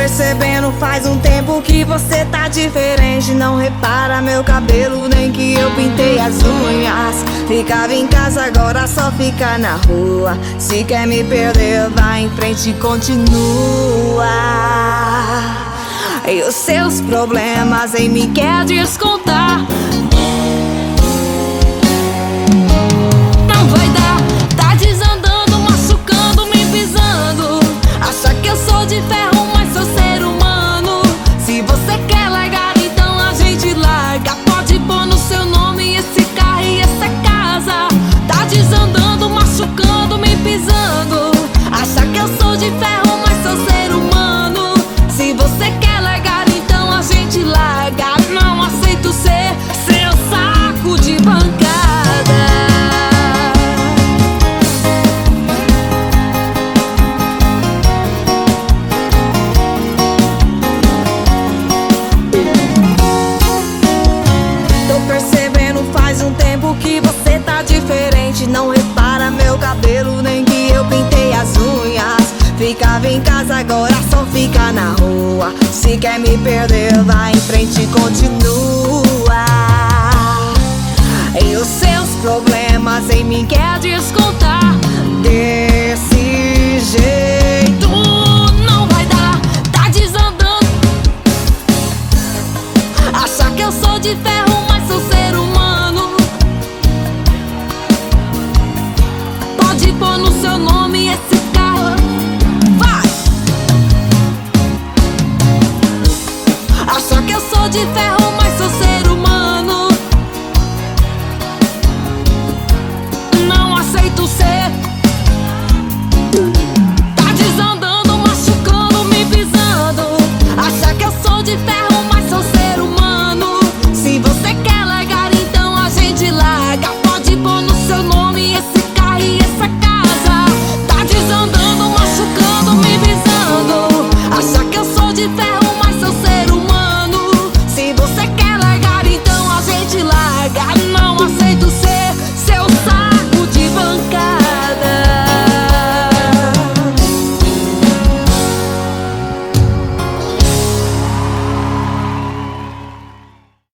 percebendo faz um tempo que você tá diferente. Não repara meu cabelo, nem que eu pintei as unhas. Ficava em casa, agora só fica na rua. Se quer me perder, vai em frente e continua. E os seus problemas em mim quer descontar. Não vai dar, tá desandando, machucando, me pisando. Acha que eu sou de ferro, mas sou ser humano. Se você quer largar, então a gente larga. Pode pôr no seu nome esse carro e essa casa. Tá desandando, machucando, me pisando. Acha que eu sou de ferro, mas sou ser humano. Se você quer largar, então a gente larga. Não aceito ser seu saco de bancada. Faz um tempo que você tá diferente. Não repara meu cabelo, nem que eu pintei as unhas. Ficava em casa, agora só fica na rua. Se quer me perder, vai em frente e continua. E os seus problemas em mim quer descontar.